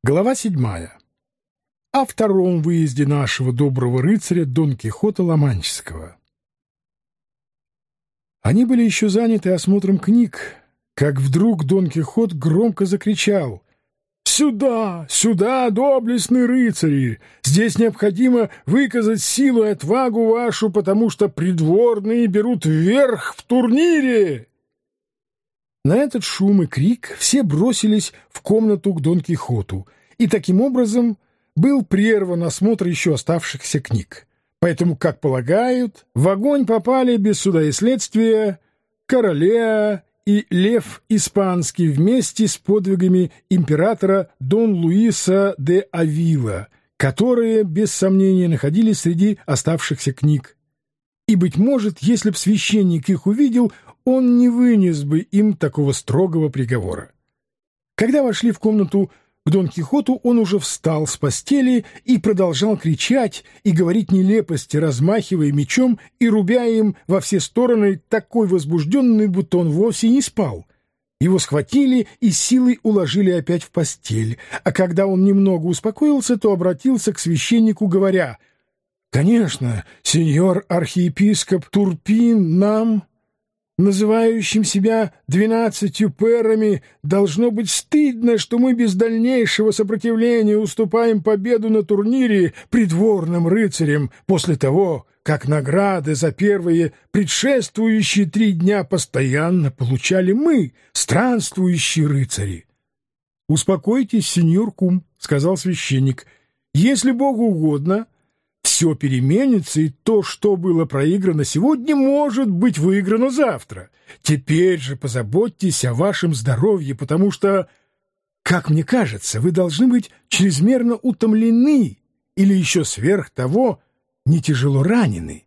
Глава 7. О втором выезде нашего доброго рыцаря Дон Кихота Ла-Манческого. Они были еще заняты осмотром книг, как вдруг Дон Кихот громко закричал: «Сюда! Сюда, доблестные рыцари! Здесь необходимо выказать силу и отвагу вашу, потому что придворные берут верх в турнире!» На этот шум и крик все бросились в комнату к Дон Кихоту, и таким образом был прерван осмотр еще оставшихся книг. Поэтому, как полагают, в огонь попали без суда и следствия Королеа и Лев Испанский вместе с подвигами императора Дон Луиса де Авила, которые, без сомнения, находились среди оставшихся книг. И, быть может, если б священник их увидел, он не вынес бы им такого строгого приговора. Когда вошли в комнату к Дон Кихоту, он уже встал с постели и продолжал кричать и говорить нелепости, размахивая мечом и рубя им во все стороны, такой возбужденный, будто он вовсе не спал. Его схватили и силой уложили опять в постель, а когда он немного успокоился, то обратился к священнику, говоря: «Конечно, сеньор архиепископ Турпин, нам, называющим себя 12 перами, должно быть стыдно, что мы без дальнейшего сопротивления уступаем победу на турнире придворным рыцарям после того, как награды за первые предшествующие 3 дня постоянно получали мы, странствующие рыцари». «Успокойтесь, сеньор кум», — сказал священник, — «если Богу угодно, все переменится, и то, что было проиграно сегодня, может быть выиграно завтра. Теперь же позаботьтесь о вашем здоровье, потому что, как мне кажется, вы должны быть чрезмерно утомлены или еще сверх того не тяжело ранены».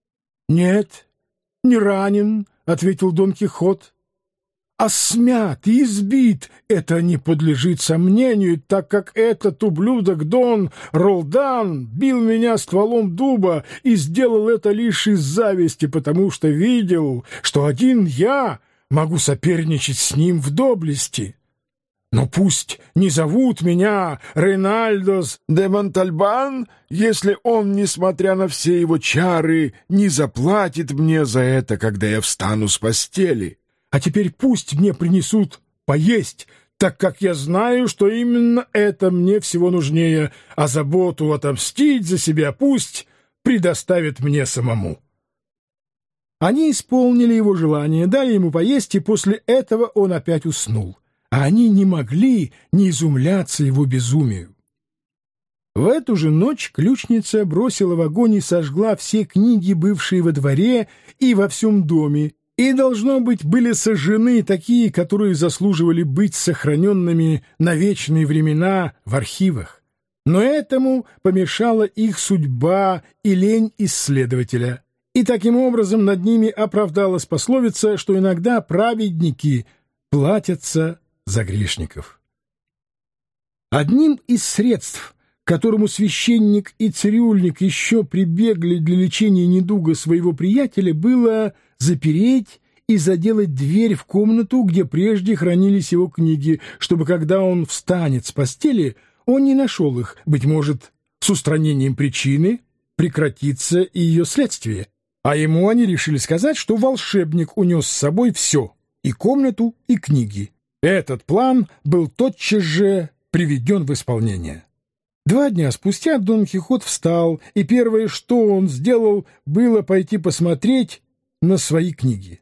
«Нет, не ранен», — ответил Дон Кихот, «а смят и избит, это не подлежит сомнению, так как этот ублюдок Дон Ролдан бил меня стволом дуба и сделал это лишь из зависти, потому что видел, что один я могу соперничать с ним в доблести. Но пусть не зовут меня Рейнальдос де Монтальбан, если он, несмотря на все его чары, не заплатит мне за это, когда я встану с постели. А теперь пусть мне принесут поесть, так как я знаю, что именно это мне всего нужнее, а заботу отомстить за себя пусть предоставит мне самому». Они исполнили его желание, дали ему поесть, и после этого он опять уснул, а они не могли не изумляться его безумию. В эту же ночь ключница бросила в огонь и сожгла все книги, бывшие во дворе и во всем доме, и, должно быть, были сожжены такие, которые заслуживали быть сохраненными на вечные времена в архивах. Но этому помешала их судьба и лень исследователя. И таким образом над ними оправдалась пословица, что иногда праведники платятся за грешников. Одним из средств, к которому священник и цирюльник еще прибегли для лечения недуга своего приятеля, было запереть и заделать дверь в комнату, где прежде хранились его книги, чтобы, когда он встанет с постели, он не нашел их, быть может, с устранением причины прекратится и ее следствие. А ему они решили сказать, что волшебник унес с собой все, и комнату, и книги. Этот план был тотчас же приведен в исполнение. 2 дня спустя Дон Кихот встал, и первое, что он сделал, было пойти посмотреть на свои книги.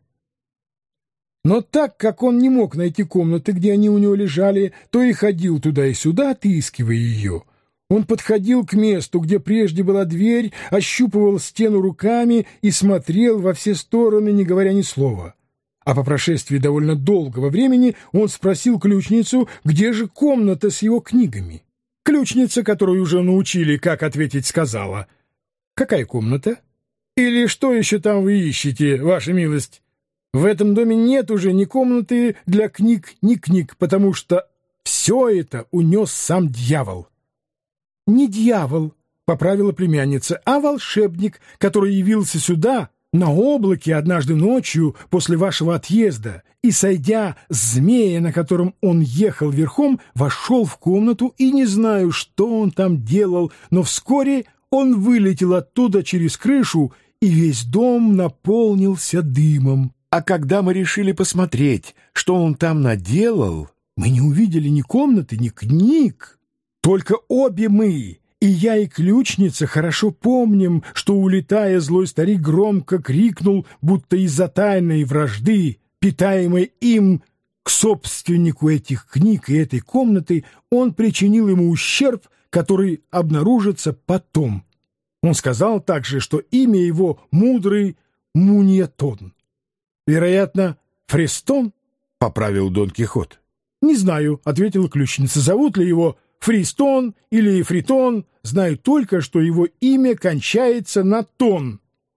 Но так как он не мог найти комнаты, где они у него лежали, то и ходил туда и сюда, отыскивая ее. Он подходил к месту, где прежде была дверь, ощупывал стену руками и смотрел во все стороны, не говоря ни слова. А по прошествии довольно долгого времени он спросил ключницу, где же комната с его книгами. Ключница, которую уже научили, как ответить, сказала: «Какая комната? Или что еще там вы ищете, ваша милость? В этом доме нет уже ни комнаты для книг, ни книг, потому что все это унес сам дьявол». «Не дьявол», — поправила племянница, — «а волшебник, который явился сюда на облаке однажды ночью после вашего отъезда и, сойдя с змея, на котором он ехал верхом, вошел в комнату и не знаю, что он там делал, но вскоре он вылетел оттуда через крышу, и весь дом наполнился дымом. А когда мы решили посмотреть, что он там наделал, мы не увидели ни комнаты, ни книг. Только обе мы, и я, и ключница, хорошо помним, что, улетая, злой старик громко крикнул, будто из-за тайной вражды, питаемой им к собственнику этих книг и этой комнаты, он причинил ему ущерб, который обнаружится потом. Он сказал также, что имя его мудрый Муньетон. Вероятно, Фристон, — поправил Дон Кихот. — Не знаю, — ответила ключница, — зовут ли его Фристон или Фритон, знаю только, что его имя кончается на тон.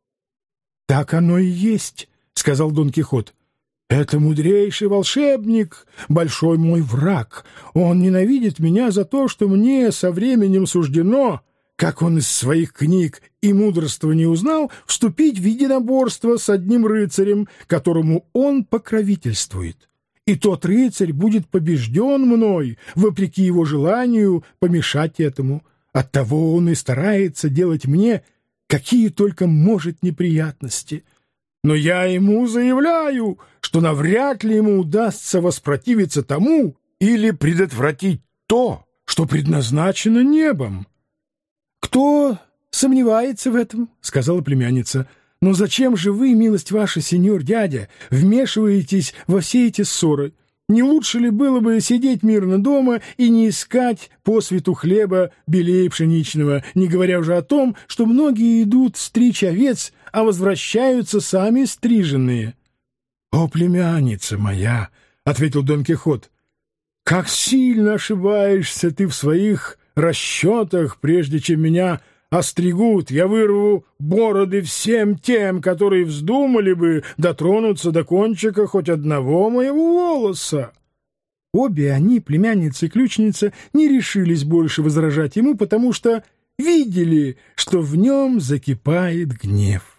— Так оно и есть, — сказал Дон Кихот. — Это мудрейший волшебник, большой мой враг. Он ненавидит меня за то, что мне со временем суждено, как он из своих книг и мудрства не узнал, вступить в единоборство с одним рыцарем, которому он покровительствует. И тот рыцарь будет побежден мной, вопреки его желанию помешать этому. Оттого он и старается делать мне какие только может неприятности. Но я ему заявляю, что навряд ли ему удастся воспротивиться тому или предотвратить то, что предназначено небом. — Кто сомневается в этом? — сказала племянница. — Но зачем же вы, милость ваша, сеньор дядя, вмешиваетесь во все эти ссоры? Не лучше ли было бы сидеть мирно дома и не искать по свету хлеба белее пшеничного, не говоря уже о том, что многие идут стричь овец, а возвращаются сами стриженные? — О, племянница моя, — ответил Дон Кихот, — как сильно ошибаешься ты в своих расчетах, прежде чем меня остригут, я вырву бороды всем тем, которые вздумали бы дотронуться до кончика хоть одного моего волоса. Обе они, племянница и ключница, не решились больше возражать ему, потому что видели, что в нем закипает гнев.